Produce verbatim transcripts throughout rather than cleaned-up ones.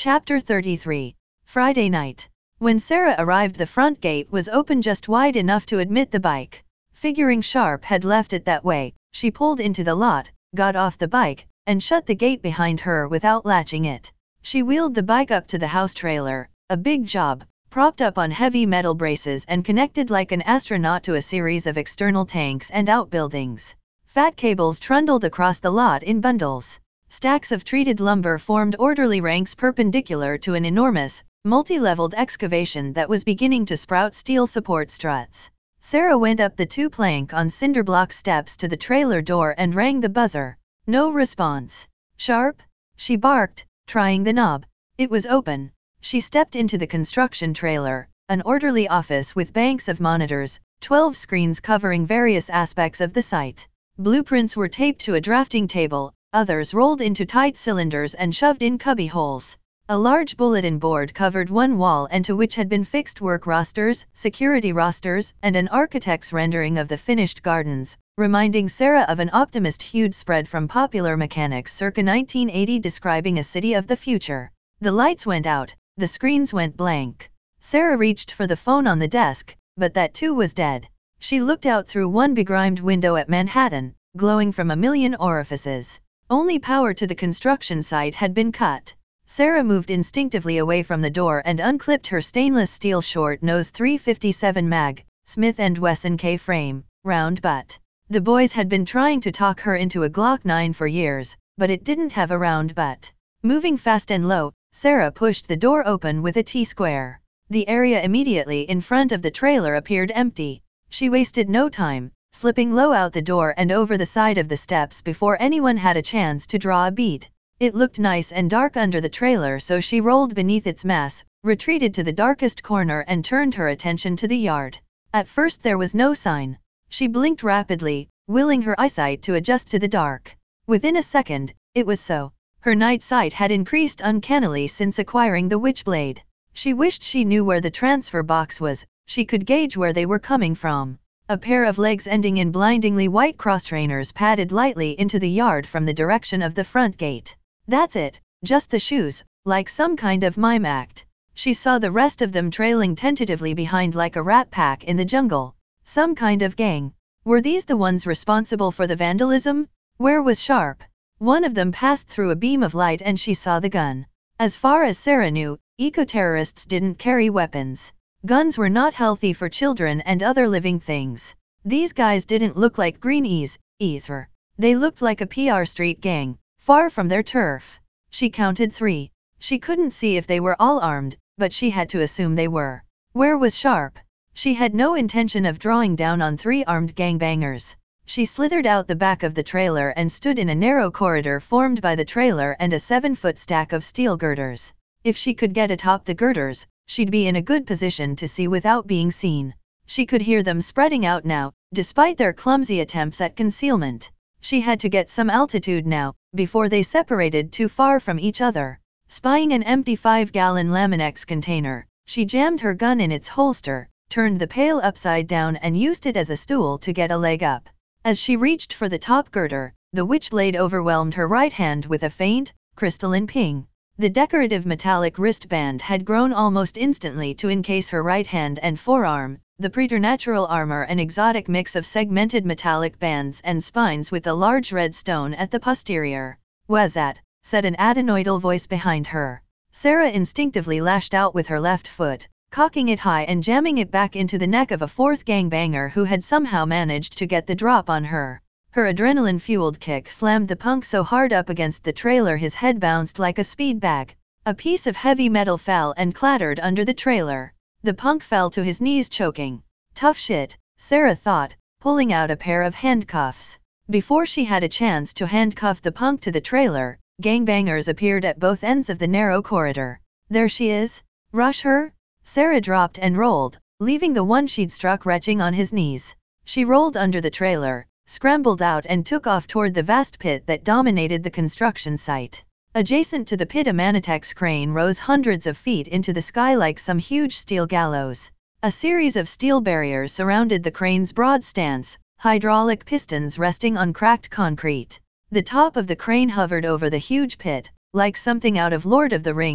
Chapter thirty-three. Friday night. When Sarah arrived, the front gate was open just wide enough to admit the bike. Figuring Sharp had left it that way, she pulled into the lot, got off the bike, and shut the gate behind her without latching it. She wheeled the bike up to the house trailer, a big job, propped up on heavy metal braces and connected like an astronaut to a series of external tanks and outbuildings. Fat cables trundled across the lot in bundles. Stacks of treated lumber formed orderly ranks perpendicular to an enormous, multi-leveled excavation that was beginning to sprout steel support struts. Sarah went up the two plank on cinderblock steps to the trailer door and rang the buzzer. No response. Sharp? She barked, trying the knob. It was open. She stepped into the construction trailer, an orderly office with banks of monitors, twelve screens covering various aspects of the site. Blueprints were taped to a drafting table, others rolled into tight cylinders and shoved in cubby holes. A large bulletin board covered one wall and to which had been fixed work rosters, security rosters, and an architect's rendering of the finished gardens, reminding Sarah of an optimist-hued spread from Popular Mechanics circa nineteen eighty describing a city of the future. The lights went out, the screens went blank. Sarah reached for the phone on the desk, but that too was dead. She looked out through one begrimed window at Manhattan, glowing from a million orifices. Only power to the construction site had been cut. Sarah moved instinctively away from the door and unclipped her stainless steel short-nose three fifty-seven mag, Smith and Wesson K frame, round butt. The boys had been trying to talk her into a Glock nine for years, but it didn't have a round butt. Moving fast and low, Sarah pushed the door open with a T-square. The area immediately in front of the trailer appeared empty. She wasted no time, slipping low out the door and over the side of the steps before anyone had a chance to draw a bead. It looked nice and dark under the trailer, so she rolled beneath its mass, retreated to the darkest corner and turned her attention to the yard. At first there was no sign. She blinked rapidly, willing her eyesight to adjust to the dark. Within a second, it was so. Her night sight had increased uncannily since acquiring the Witchblade. She wished she knew where the transfer box was. She could gauge where they were coming from. A pair of legs ending in blindingly white cross-trainers padded lightly into the yard from the direction of the front gate. That's it, just the shoes, like some kind of mime act. She saw the rest of them trailing tentatively behind like a rat pack in the jungle. Some kind of gang. Were these the ones responsible for the vandalism? Where was Sharp? One of them passed through a beam of light and she saw the gun. As far as Sarah knew, eco-terrorists didn't carry weapons. Guns were not healthy for children and other living things. These guys didn't look like Greenies, either. They looked like a P R street gang, far from their turf. She counted three. She couldn't see if they were all armed, but she had to assume they were. Where was Sharp? She had no intention of drawing down on three armed gangbangers. She slithered out the back of the trailer and stood in a narrow corridor formed by the trailer and a seven-foot stack of steel girders. If she could get atop the girders, she'd be in a good position to see without being seen. She could hear them spreading out now, despite their clumsy attempts at concealment. She had to get some altitude now, before they separated too far from each other. Spying an empty five-gallon Laminex container, she jammed her gun in its holster, turned the pail upside down and used it as a stool to get a leg up. As she reached for the top girder, the Witchblade overwhelmed her right hand with a faint, crystalline ping. The decorative metallic wristband had grown almost instantly to encase her right hand and forearm, the preternatural armor an exotic mix of segmented metallic bands and spines with a large red stone at the posterior. "Was that?" said an adenoidal voice behind her. Sarah instinctively lashed out with her left foot, cocking it high and jamming it back into the neck of a fourth gangbanger who had somehow managed to get the drop on her. Her adrenaline-fueled kick slammed the punk so hard up against the trailer his head bounced like a speed bag. A piece of heavy metal fell and clattered under the trailer. The punk fell to his knees choking. Tough shit, Sarah thought, pulling out a pair of handcuffs. Before she had a chance to handcuff the punk to the trailer, gangbangers appeared at both ends of the narrow corridor. There she is. Rush her? Sarah dropped and rolled, leaving the one she'd struck retching on his knees. She rolled under the trailer, scrambled out and took off toward the vast pit that dominated the construction site. Adjacent to the pit a Manitex crane rose hundreds of feet into the sky like some huge steel gallows. A series of steel barriers surrounded the crane's broad stance, hydraulic pistons resting on cracked concrete. The top of the crane hovered over the huge pit, like something out of Lord of the Rings,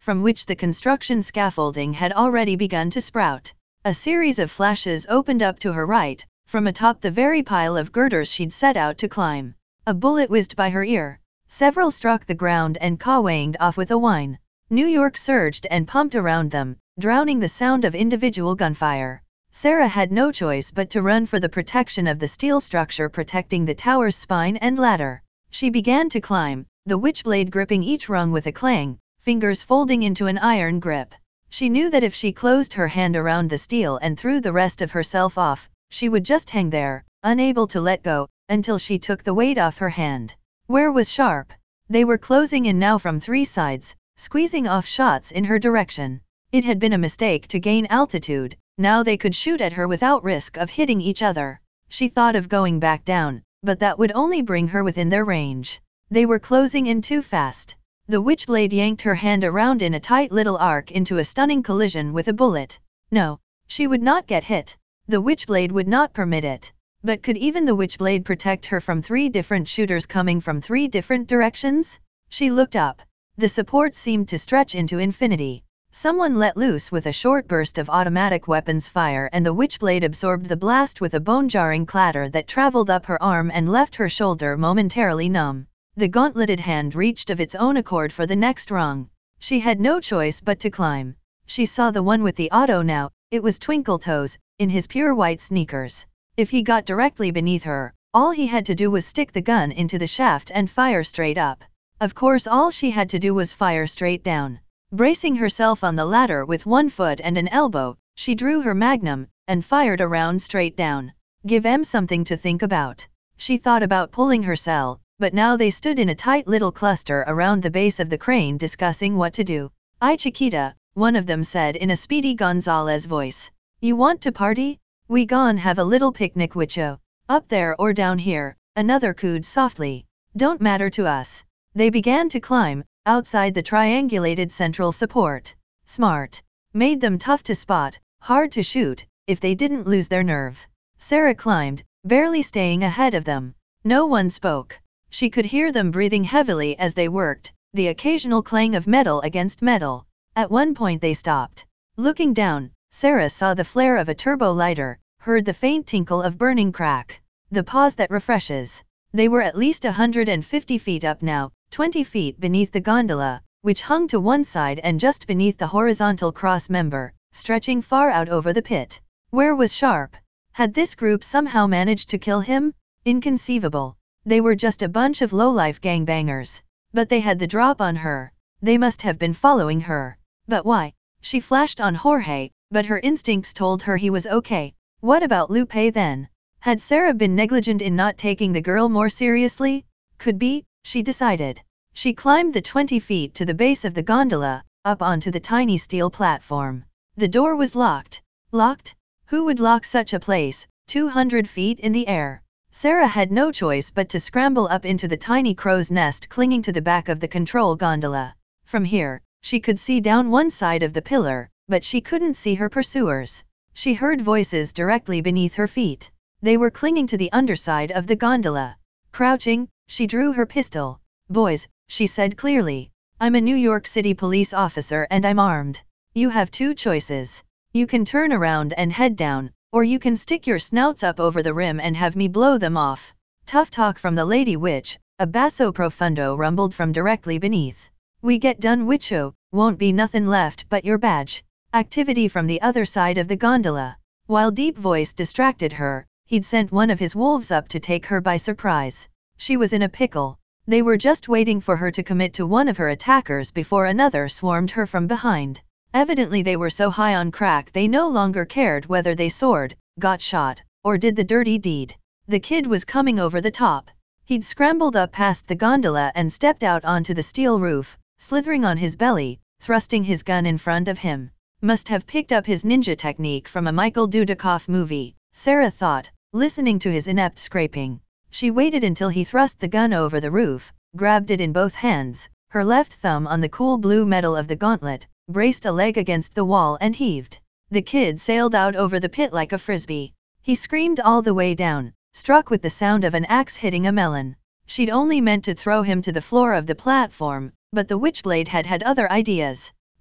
from which the construction scaffolding had already begun to sprout. A series of flashes opened up to her right, from atop the very pile of girders she'd set out to climb. A bullet whizzed by her ear. Several struck the ground and cawanged off with a whine. New York surged and pumped around them, drowning the sound of individual gunfire. Sarah had no choice but to run for the protection of the steel structure protecting the tower's spine and ladder. She began to climb, the witchblade gripping each rung with a clang, fingers folding into an iron grip. She knew that if she closed her hand around the steel and threw the rest of herself off, she would just hang there, unable to let go, until she took the weight off her hand. Where was Sharp? They were closing in now from three sides, squeezing off shots in her direction. It had been a mistake to gain altitude, now they could shoot at her without risk of hitting each other. She thought of going back down, but that would only bring her within their range. They were closing in too fast. The witchblade yanked her hand around in a tight little arc into a stunning collision with a bullet. No, she would not get hit. The witchblade would not permit it. But could even the witchblade protect her from three different shooters coming from three different directions? She looked up. The support seemed to stretch into infinity. Someone let loose with a short burst of automatic weapons fire and the witchblade absorbed the blast with a bone-jarring clatter that traveled up her arm and left her shoulder momentarily numb. The gauntleted hand reached of its own accord for the next rung. She had no choice but to climb. She saw the one with the auto now, it was Twinkletoes, in his pure white sneakers. If he got directly beneath her, all he had to do was stick the gun into the shaft and fire straight up. Of course all she had to do was fire straight down. Bracing herself on the ladder with one foot and an elbow, she drew her magnum, and fired a round straight down. Give em something to think about. She thought about pulling her cell, but now they stood in a tight little cluster around the base of the crane discussing what to do. "Ay Chiquita," one of them said in a Speedy Gonzales voice. "You want to party? We gon' have a little picnic witcho. Up there or down here," another cooed softly. "Don't matter to us." They began to climb, outside the triangulated central support. Smart. Made them tough to spot, hard to shoot, if they didn't lose their nerve. Sarah climbed, barely staying ahead of them. No one spoke. She could hear them breathing heavily as they worked, the occasional clang of metal against metal. At one point they stopped. Looking down, Sarah saw the flare of a turbo lighter, heard the faint tinkle of burning crack. The pause that refreshes. They were at least a hundred and fifty feet up now, twenty feet beneath the gondola, which hung to one side and just beneath the horizontal cross member, stretching far out over the pit. Where was Sharp? Had this group somehow managed to kill him? Inconceivable. They were just a bunch of lowlife gangbangers. But they had the drop on her. They must have been following her. But why? She flashed on Jorge, but her instincts told her he was okay. What about Lupe then? Had Sarah been negligent in not taking the girl more seriously? Could be, she decided. She climbed the twenty feet to the base of the gondola, up onto the tiny steel platform. The door was locked. Locked? Who would lock such a place, two hundred feet in the air? Sarah had no choice but to scramble up into the tiny crow's nest clinging to the back of the control gondola. From here, she could see down one side of the pillar, but she couldn't see her pursuers. She heard voices directly beneath her feet. They were clinging to the underside of the gondola. Crouching, she drew her pistol. "Boys," she said clearly. "I'm a New York City police officer and I'm armed. You have two choices. You can turn around and head down, or you can stick your snouts up over the rim and have me blow them off." Tough talk from the Lady Witch, a basso profundo rumbled from directly beneath. "We get done witcho, won't be nothin' left but your badge." Activity from the other side of the gondola. While Deep Voice distracted her, he'd sent one of his wolves up to take her by surprise. She was in a pickle. They were just waiting for her to commit to one of her attackers before another swarmed her from behind. Evidently they were so high on crack they no longer cared whether they soared, got shot, or did the dirty deed. The kid was coming over the top. He'd scrambled up past the gondola and stepped out onto the steel roof, slithering on his belly, thrusting his gun in front of him. Must have picked up his ninja technique from a Michael Dudikoff movie, Sarah thought, listening to his inept scraping. She waited until he thrust the gun over the roof, grabbed it in both hands, her left thumb on the cool blue metal of the gauntlet, braced a leg against the wall and heaved. The kid sailed out over the pit like a frisbee. He screamed all the way down, struck with the sound of an axe hitting a melon. She'd only meant to throw him to the floor of the platform, but the witchblade had had other ideas.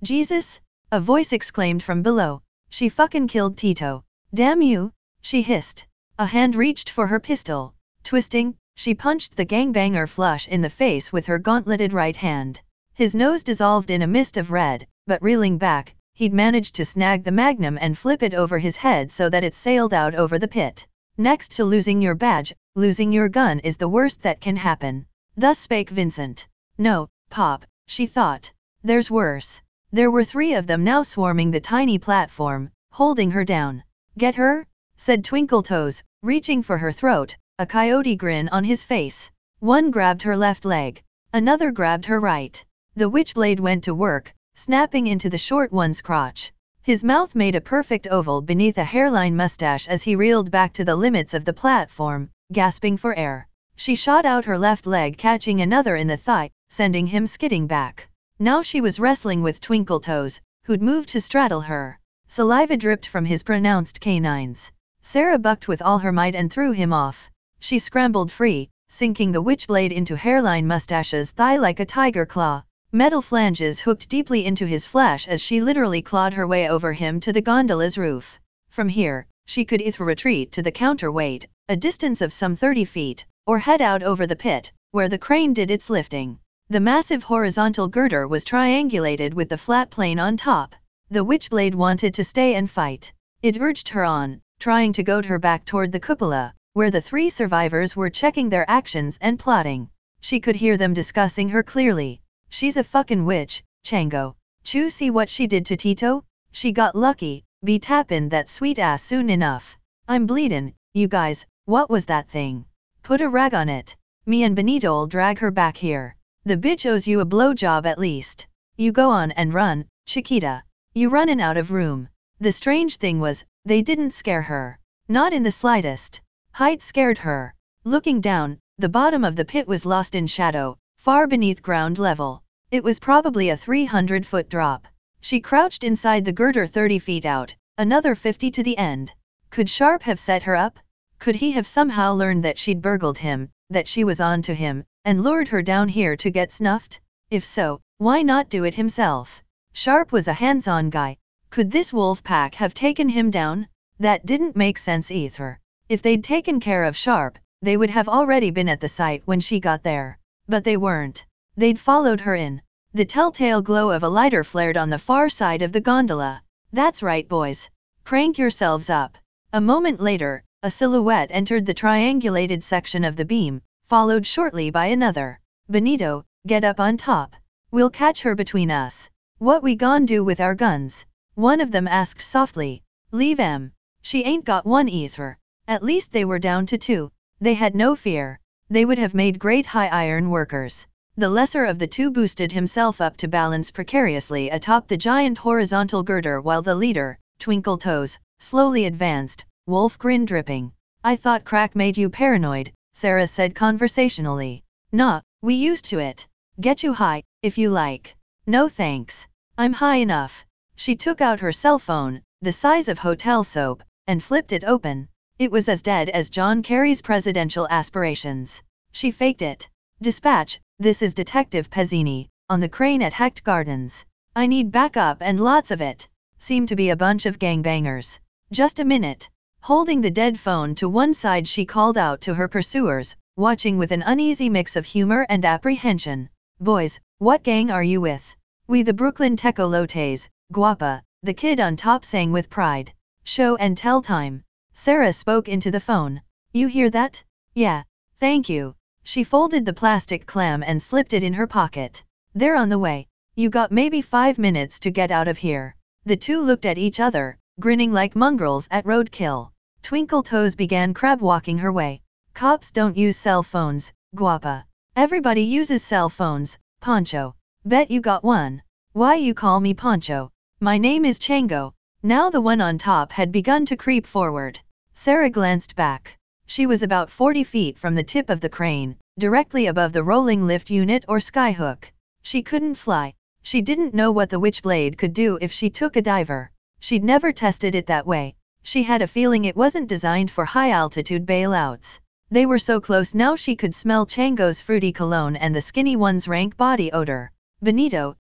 Jesus? A voice exclaimed from below. She fucking killed Tito. Damn you, she hissed. A hand reached for her pistol. Twisting, she punched the gangbanger flush in the face with her gauntleted right hand. His nose dissolved in a mist of red, but reeling back, he'd managed to snag the magnum and flip it over his head so that it sailed out over the pit. Next to losing your badge, losing your gun is the worst that can happen. Thus spake Vincent. No, Pop, she thought. There's worse. There were three of them now swarming the tiny platform, holding her down. Get her? Said Twinkletoes, reaching for her throat, a coyote grin on his face. One grabbed her left leg. Another grabbed her right. The witchblade went to work, snapping into the short one's crotch. His mouth made a perfect oval beneath a hairline mustache as he reeled back to the limits of the platform, gasping for air. She shot out her left leg, catching another in the thigh, sending him skidding back. Now she was wrestling with Twinkletoes, who'd moved to straddle her. Saliva dripped from his pronounced canines. Sarah bucked with all her might and threw him off. She scrambled free, sinking the witchblade into hairline mustache's thigh like a tiger claw. Metal flanges hooked deeply into his flesh as she literally clawed her way over him to the gondola's roof. From here, she could either retreat to the counterweight, a distance of some thirty feet, or head out over the pit, where the crane did its lifting. The massive horizontal girder was triangulated with the flat plane on top. The witchblade wanted to stay and fight. It urged her on, trying to goad her back toward the cupola, where the three survivors were checking their actions and plotting. She could hear them discussing her clearly. She's a fucking witch, Chango. Chew, see what she did to Tito? She got lucky, be tappin' that sweet ass soon enough. I'm bleedin', you guys, what was that thing? Put a rag on it. Me and Benito'll drag her back here. The bitch owes you a blowjob at least. You go on and run, Chiquita. You runnin' out of room. The strange thing was, they didn't scare her. Not in the slightest. Height scared her. Looking down, the bottom of the pit was lost in shadow, far beneath ground level. It was probably a three hundred foot drop. She crouched inside the girder thirty feet out, another fifty to the end. Could Sharp have set her up? Could he have somehow learned that she'd burgled him, that she was on to him, and lured her down here to get snuffed? If so, why not do it himself? Sharp was a hands-on guy. Could this wolf pack have taken him down? That didn't make sense either. If they'd taken care of Sharp, they would have already been at the site when she got there. But they weren't. They'd followed her in. The telltale glow of a lighter flared on the far side of the gondola. That's right, boys. Crank yourselves up. A moment later, a silhouette entered the triangulated section of the beam, followed shortly by another. Benito, get up on top. We'll catch her between us. What we gon' do with our guns? One of them asked softly. Leave em. She ain't got one either. At least they were down to two. They had no fear. They would have made great high iron workers. The lesser of the two boosted himself up to balance precariously atop the giant horizontal girder while the leader, Twinkletoes, slowly advanced, wolf grin dripping. I thought crack made you paranoid, Sarah said conversationally. Nah, we used to it. Get you high, if you like. No thanks. I'm high enough. She took out her cell phone, the size of hotel soap, and flipped it open. It was as dead as John Kerry's presidential aspirations. She faked it. Dispatch, this is Detective Pezzini, on the crane at Hecht Gardens. I need backup and lots of it. Seem to be a bunch of gangbangers. Just a minute. Holding the dead phone to one side, she called out to her pursuers, watching with an uneasy mix of humor and apprehension. Boys, what gang are you with? We the Brooklyn Tecolotes, Guapa, the kid on top sang with pride. Show and tell time. Sarah spoke into the phone. You hear that? Yeah, thank you. She folded the plastic clam and slipped it in her pocket. They're on the way. You got maybe five minutes to get out of here. The two looked at each other, grinning like mongrels at roadkill. Twinkletoes began crab walking her way. Cops don't use cell phones, Guapa. Everybody uses cell phones, Poncho. Bet you got one. Why you call me Poncho? My name is Chango. Now the one on top had begun to creep forward. Sarah glanced back. She was about forty feet from the tip of the crane, directly above the rolling lift unit or skyhook. She couldn't fly. She didn't know what the witchblade could do if she took a diver. She'd never tested it that way. She had a feeling it wasn't designed for high-altitude bailouts. They were so close now she could smell Chango's fruity cologne and the skinny one's rank body odor. Benito,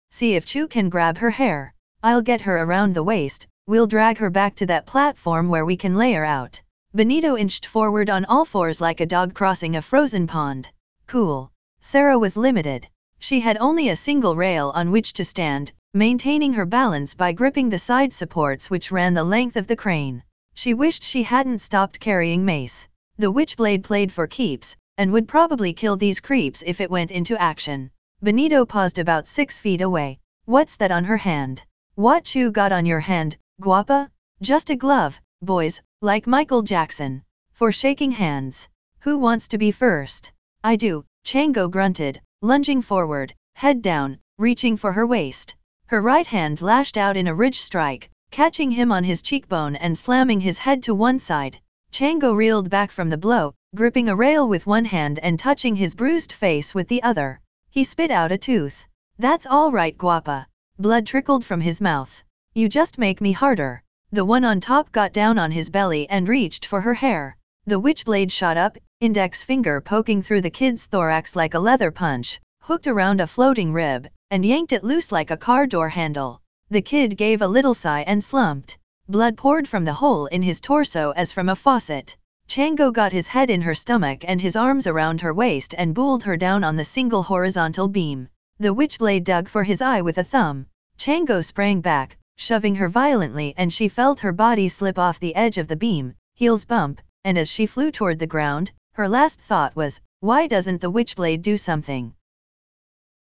See if Chu can grab her hair. I'll get her around the waist, we'll drag her back to that platform where we can lay her out. Benito inched forward on all fours like a dog crossing a frozen pond. Cool. Sarah was limited. She had only a single rail on which to stand, maintaining her balance by gripping the side supports which ran the length of the crane. She wished she hadn't stopped carrying mace. The witchblade played for keeps, and would probably kill these creeps if it went into action. Benito paused about six feet away. What's that on her hand? What you got on your hand, guapa? Just a glove, boys, like Michael Jackson. For shaking hands. Who wants to be first? I do, Chango grunted, lunging forward, head down, reaching for her waist. Her right hand lashed out in a ridge strike, catching him on his cheekbone and slamming his head to one side. Chango reeled back from the blow, gripping a rail with one hand and touching his bruised face with the other. He spit out a tooth. That's all right, guapa. Blood trickled from his mouth. You just make me harder. The one on top got down on his belly and reached for her hair. The witchblade shot up, index finger poking through the kid's thorax like a leather punch, hooked around a floating rib, and yanked it loose like a car door handle. The kid gave a little sigh and slumped. Blood poured from the hole in his torso as from a faucet. Chango got his head in her stomach and his arms around her waist and bulled her down on the single horizontal beam. The witchblade dug for his eye with a thumb. Chango sprang back, shoving her violently, and she felt her body slip off the edge of the beam, heels bump, and as she flew toward the ground, her last thought was, why doesn't the witchblade do something?